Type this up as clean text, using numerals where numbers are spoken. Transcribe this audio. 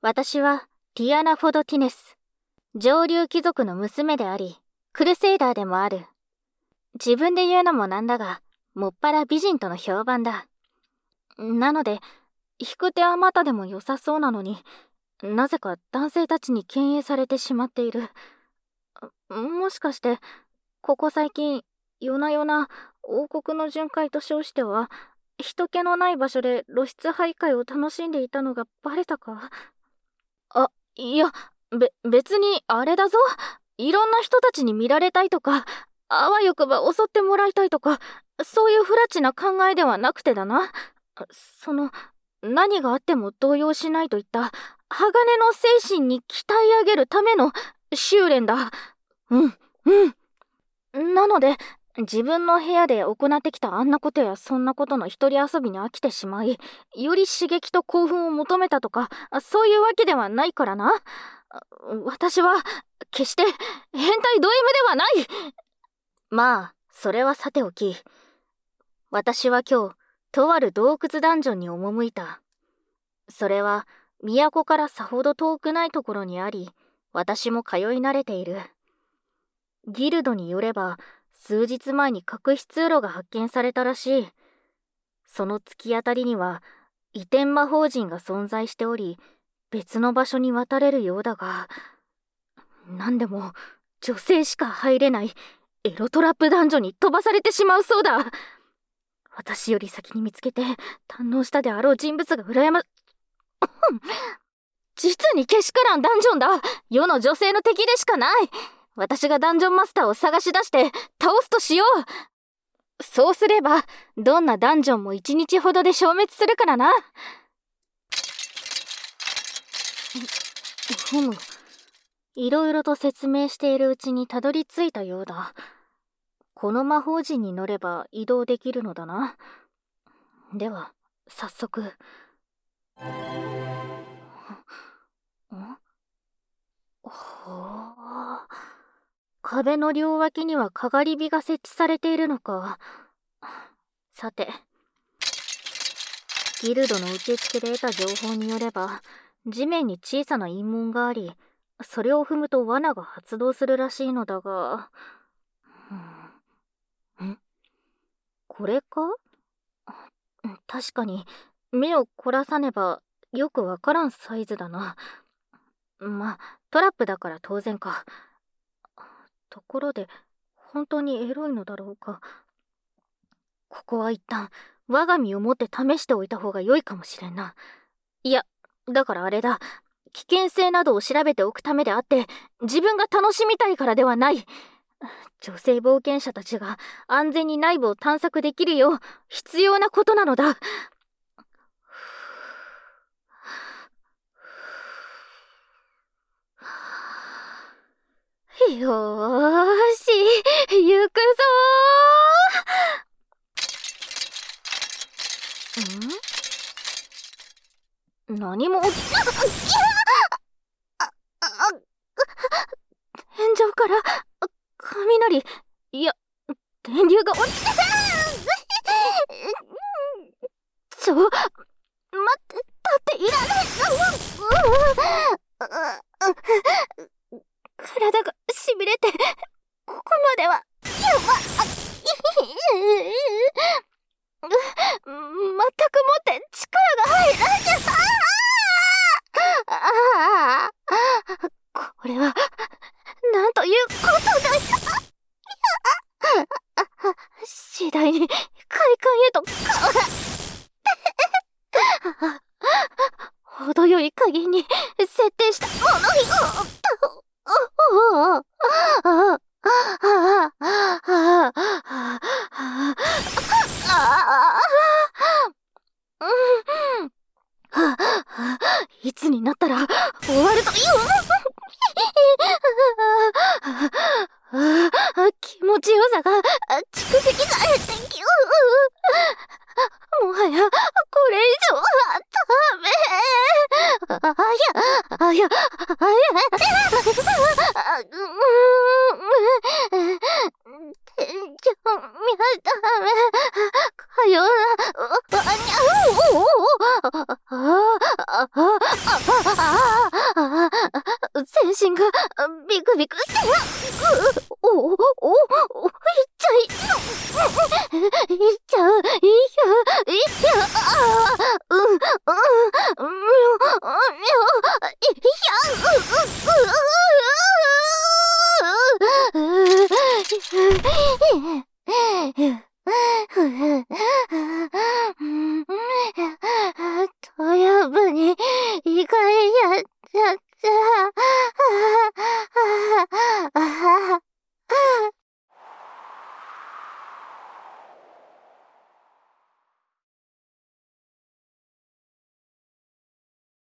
私はティアナ・フォド・ティネス。上流貴族の娘であり、クルセイダーでもある。自分で言うのもなんだが、もっぱら美人との評判だ。なので、引く手あまたでも良さそうなのに、なぜか男性たちに敬遠されてしまっている。もしかして、ここ最近、夜な夜な王国の巡回と称しては、人気のない場所で露出徘徊を楽しんでいたのがバレたか？いや、別にあれだぞ。いろんな人たちに見られたいとか、あわよくば襲ってもらいたいとか、そういう不埒な考えではなくてだな。何があっても動揺しないといった鋼の精神に鍛え上げるための修練だ。なので、自分の部屋で行ってきたあんなことやそんなことの一人遊びに飽きてしまい、より刺激と興奮を求めたとか、そういうわけではないからな。私は、決して変態ド M ではない。まあ、それはさておき、私は今日、とある洞窟ダンジョンに赴いた。それは、都からさほど遠くないところにあり、私も通い慣れている。ギルドによれば、数日前に隠し通路が発見されたらしい。その突き当たりには、移転魔法陣が存在しており、別の場所に渡れるようだが、なんでも、女性しか入れない、エロトラップダンジョンに飛ばされてしまうそうだ。私より先に見つけて、堪能したであろう人物が実にけしからんダンジョンだ。世の女性の敵でしかない。私がダンジョンマスターを探し出して倒すとしよう。そうすればどんなダンジョンも1日ほどで消滅するからな。いろいろと説明しているうちにたどり着いたようだ。この魔法陣に乗れば移動できるのだな。では早速。壁の両脇にはかがり火が設置されているのか。さて、ギルドの受付で得た情報によれば、地面に小さな陰門があり、それを踏むと罠が発動するらしいのだが、これか？確かに目を凝らさねばよくわからんサイズだな。まあ、トラップだから当然か。ところで、本当にエロいのだろうか。ここは一旦、我が身をもって試しておいた方が良いかもしれんな。いや、だからあれだ。危険性などを調べておくためであって、自分が楽しみたいからではない。女性冒険者たちが安全に内部を探索できるよう必要なことなのだ。よーし、行くぞー。何も起き天井から雷、いや、電流が落ちて待って、立っていられん。体がしびれて、ここまでは、やば全くもって力が入らない。これは、なんということだ。次第に快感へと程よい加減に設定したものいつになったら終わると気持ちよさが蓄積されてもはやこれ以上はダメ。天井見ダメ。かよな。 全身がビクビクしてる。いっちゃう、トヤ部に意外やっ